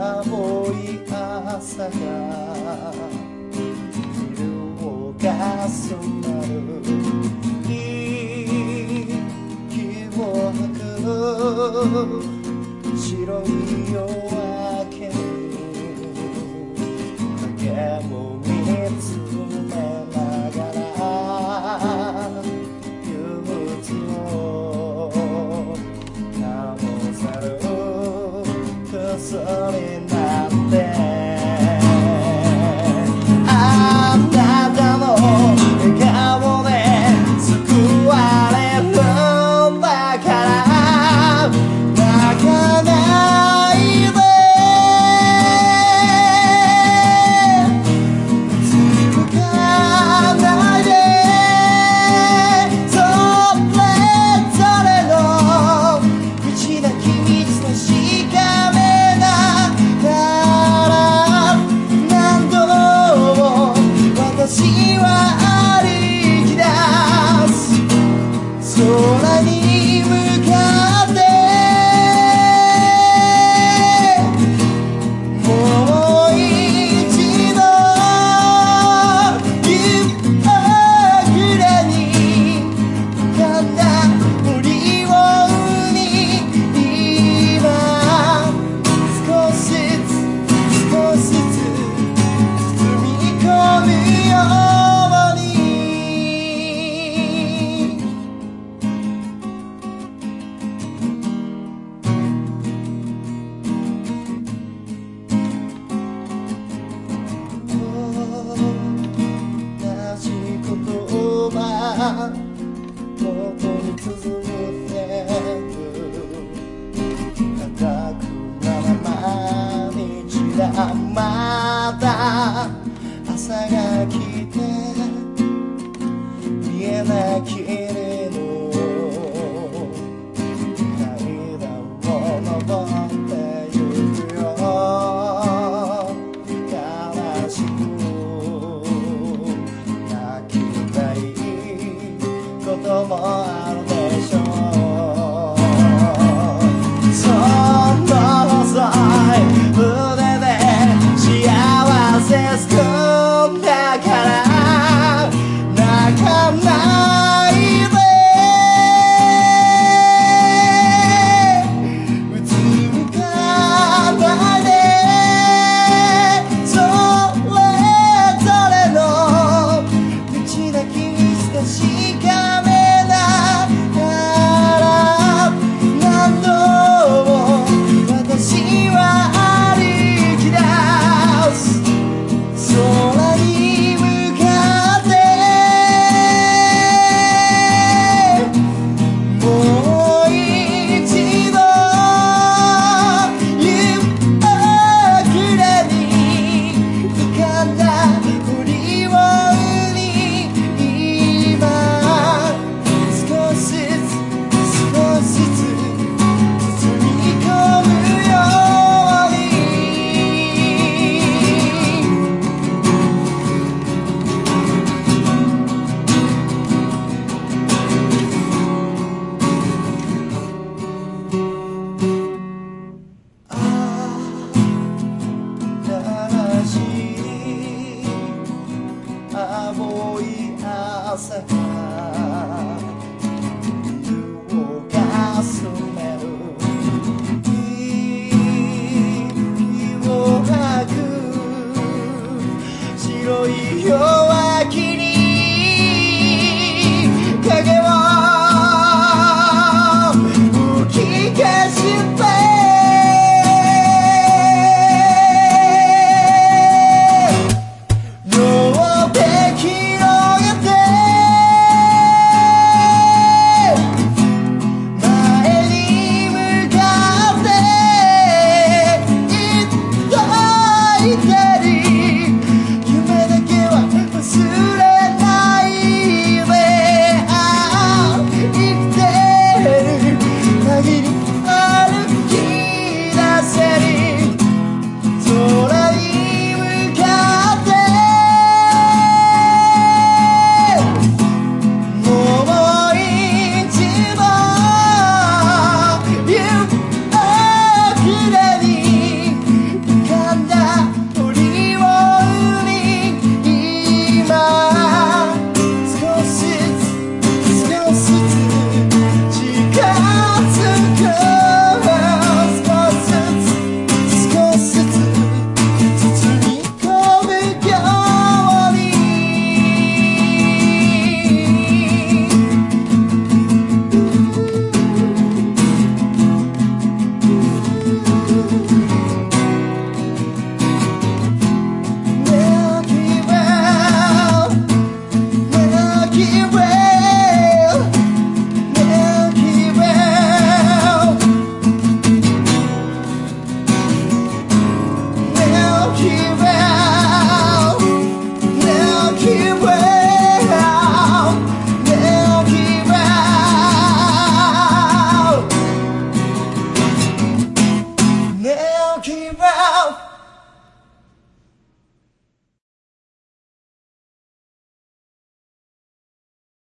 青い朝が色が染まる息を吐く白い夜明けに影も見つめながら憂鬱を醸さる薬になってあなたの笑顔で救われるんだから泣かないで続かないでそれぞれの道なき道のしかめだから何度も私は歩き出す空に向かってもう一度夕暮れに浮かんだ森をに今少しずつ少しずつ包み込むように同じ言葉元に続いてく固くな毎日だまた朝が来て